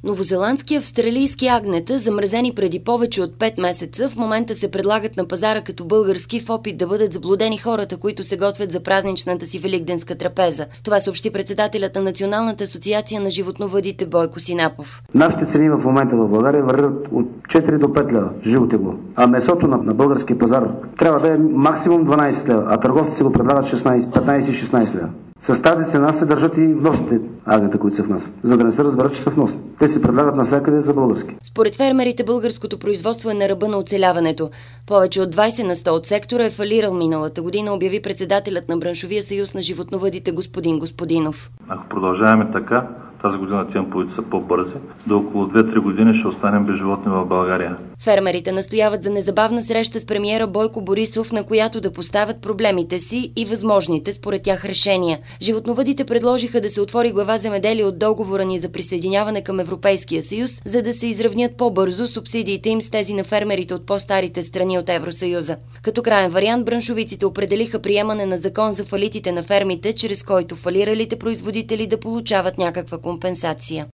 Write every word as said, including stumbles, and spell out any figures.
Новозеландски и австралийски агнета, замразени преди повече от пет месеца, в момента се предлагат на пазара като български в опит да бъдат заблудени хората, които се готвят за празничната си великденска трапеза. Това съобщи председателят на Националната асоциация на животновъдите Бойко Синапов. Нашите цени в момента в България вървят от четири до пет лева живо тегло, а месото на, на български пазар трябва да е максимум дванайсет лева, а търговците го предлагат петнайсет-шестнайсет лева. С тази цена се държат и вносните агнета, които са в нас, за да не се разберат, че са вносни. Те се предлагат навсякъде за български. Според фермерите, българското производство е на ръба на оцеляването. Повече от двайсет на сто от сектора е фалирал миналата година, обяви председателят на Браншовия съюз на животновъдите господин Господинов. Ако продължаваме така, тази година темповете са по-бързи, до около две-три години ще останем без животни в България. Фермерите настояват за незабавна среща с премиера Бойко Борисов, на която да поставят проблемите си и възможните според тях решения. Животновъдите предложиха да се отвори глава земеделие от договора ни за присъединяване към Европейския съюз, за да се изравнят по-бързо субсидиите им с тези на фермерите от по-старите страни от Евросъюза. Като краен вариант, браншовиците определиха приемане на закон за фалитите на фермите, чрез който фалиралите производители да получават някаква компенсация.